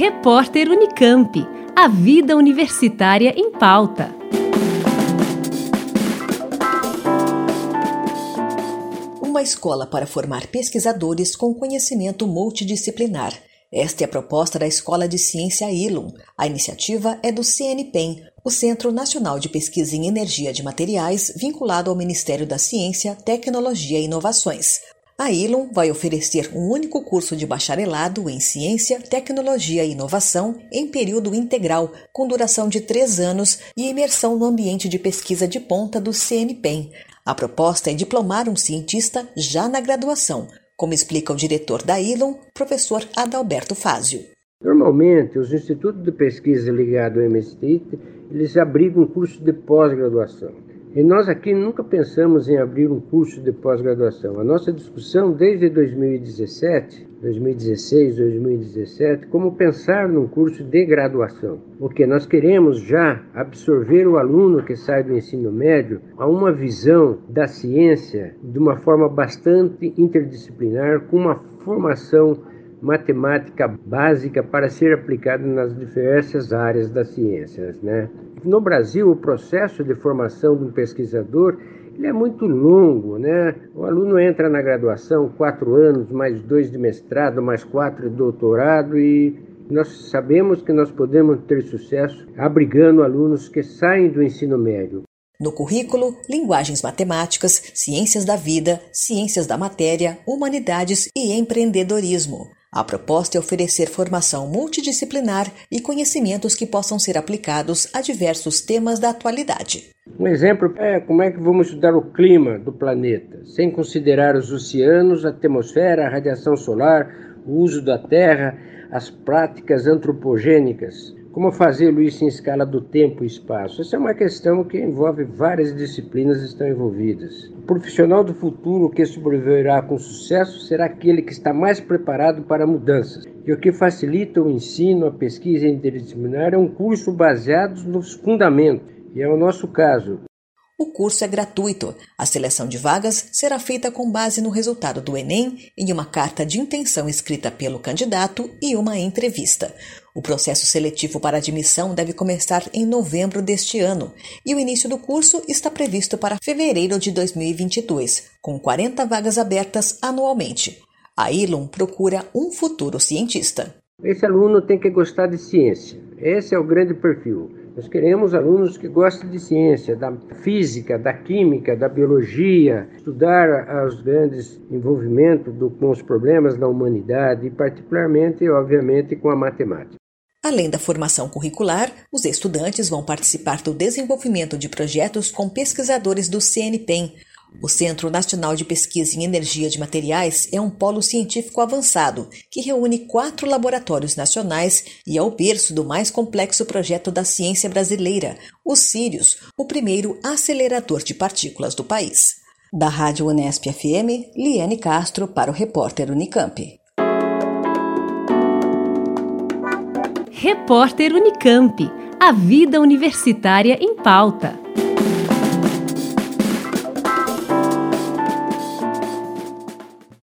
Repórter Unicamp. A vida universitária em pauta. Uma escola para formar pesquisadores com conhecimento multidisciplinar. Esta é a proposta da Escola de Ciência ILUM. A iniciativa é do CNPEM, o Centro Nacional de Pesquisa em Energia de Materiais, vinculado ao Ministério da Ciência, Tecnologia e Inovações. A ILUM vai oferecer um único curso de bacharelado em Ciência, Tecnologia e Inovação em período integral, com duração de 3 anos e imersão no ambiente de pesquisa de ponta do CNPEM. A proposta é diplomar um cientista já na graduação, como explica o diretor da ILUM, professor Adalberto Fázio. Normalmente, os institutos de pesquisa ligados ao MST, eles abrigam um curso de pós-graduação. E nós aqui nunca pensamos em abrir um curso de pós-graduação. A nossa discussão desde 2016, 2017, como pensar num curso de graduação. Porque nós queremos já absorver o aluno que sai do ensino médio a uma visão da ciência de uma forma bastante interdisciplinar, com uma formação matemática básica para ser aplicada nas diversas áreas das ciências, né? No Brasil, o processo de formação de um pesquisador ele é muito longo, né? O aluno entra na graduação 4 anos, mais 2 de mestrado, mais 4 de doutorado, e nós sabemos que nós podemos ter sucesso abrigando alunos que saem do ensino médio. No currículo, linguagens matemáticas, ciências da vida, ciências da matéria, humanidades e empreendedorismo. A proposta é oferecer formação multidisciplinar e conhecimentos que possam ser aplicados a diversos temas da atualidade. Um exemplo é como é que vamos estudar o clima do planeta, sem considerar os oceanos, a atmosfera, a radiação solar, o uso da terra, as práticas antropogênicas. Como fazê-lo isso em escala do tempo e espaço? Essa é uma questão que envolve várias disciplinas que estão envolvidas. O profissional do futuro que sobreviverá com sucesso será aquele que está mais preparado para mudanças. E o que facilita o ensino, a pesquisa interdisciplinar é um curso baseado nos fundamentos. E é o nosso caso. O curso é gratuito. A seleção de vagas será feita com base no resultado do Enem, em uma carta de intenção escrita pelo candidato e uma entrevista. O processo seletivo para admissão deve começar em novembro deste ano e o início do curso está previsto para fevereiro de 2022, com 40 vagas abertas anualmente. A ILUM procura um futuro cientista. Esse aluno tem que gostar de ciência. Esse é o grande perfil. Nós queremos alunos que gostem de ciência, da física, da química, da biologia, estudar os grandes envolvimentos com os problemas da humanidade e particularmente, obviamente, com a matemática. Além da formação curricular, os estudantes vão participar do desenvolvimento de projetos com pesquisadores do CNPEM. O Centro Nacional de Pesquisa em Energia de Materiais é um polo científico avançado que reúne 4 laboratórios nacionais e é o berço do mais complexo projeto da ciência brasileira, o Sirius, o primeiro acelerador de partículas do país. Da Rádio Unesp FM, Liane Castro para o Repórter Unicamp. Repórter Unicamp. A vida universitária em pauta.